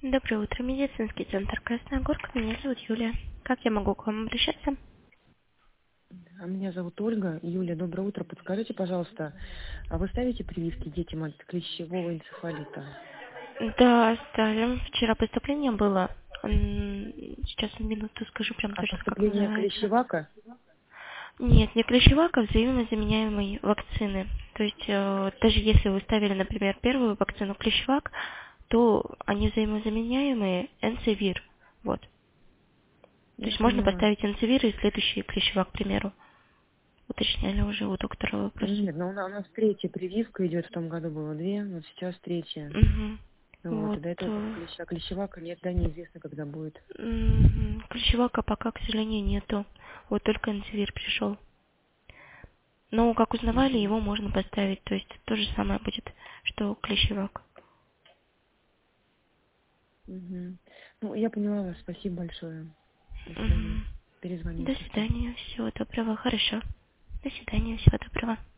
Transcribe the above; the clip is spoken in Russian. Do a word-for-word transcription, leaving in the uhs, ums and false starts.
Доброе утро, медицинский центр Красная Горка. Меня зовут Юлия. Как я могу к вам обращаться? А меня зовут Ольга. Юля, доброе утро. Подскажите, пожалуйста, а вы ставите прививки детям от клещевого энцефалита? Да, ставим. Вчера поступление было. М, Сейчас минуту скажу прям А точно, как поступление называется. клещевака? Нет, не клещевак, а взаимозаменяемые вакцины. То есть, э, даже если вы ставили, например, первую вакцину клещевак, то они взаимозаменяемые энцевир. Вот. То Я есть можно поняла. поставить энцевир и следующий клещевак, к примеру. Уточняли уже у доктора вопрос. Нет, ну у нас, у нас третья прививка идет, в том году было две, вот сейчас третья. Мгм. Вот, и Вот. до этого только э, клеща. А клещевака нет, да, неизвестно, когда будет. Мгм. Ключевака пока, к сожалению, нету. Вот только антивир пришел. Но как узнавали, Угу. его можно поставить. То есть то же самое будет, что клещевак. Угу. Ну, я поняла вас. Спасибо большое. До свидания. Мгм. Перезвоню, До если что. свидания. Всего доброго. Хорошо. До свидания. Всего доброго.